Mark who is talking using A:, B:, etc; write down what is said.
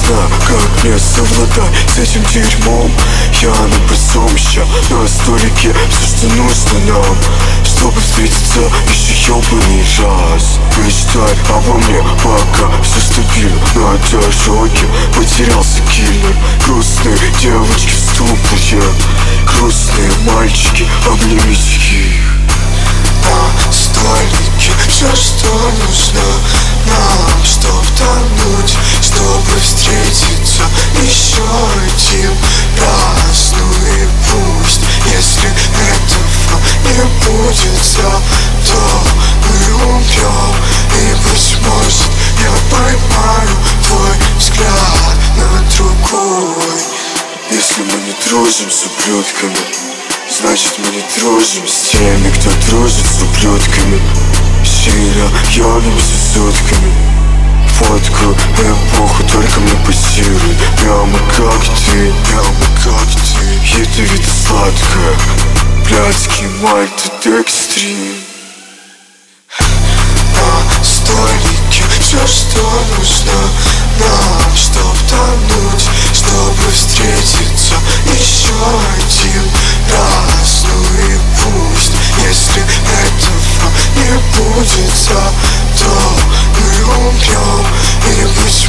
A: знаю, как мне совладать с этим дерьмом. Я набросал ща на столике все, что нужно нам, чтобы встретиться еще ёбаный раз. Мечтай обо мне, пока все стабильно. На дороге потерялся киллер. Грустные девочки в ступоре, грустные мальчики, обнимите их.
B: На столике все, что нужно нам, чтоб тонуть, чтобы встретиться еще один раз. Ну и пусть, если этого не будет, то мы умрем. И быть может я поймаю твой взгляд на другой.
A: Если мы не дружим с ублюдками, значит мы не дружим с теми, кто дружит с ублюдками. Сильно явимся сутками, фоткаю эпоху, только мы позируем. Прямо как ты, прямо как ты. Ядовито-сладкая, блядский мальт экстрим.
B: На столике все, что нужно нам, чтоб тонуть, чтобы встретиться еще один раз. Ну и пусть, если этого не будет, то мы умрем. И быть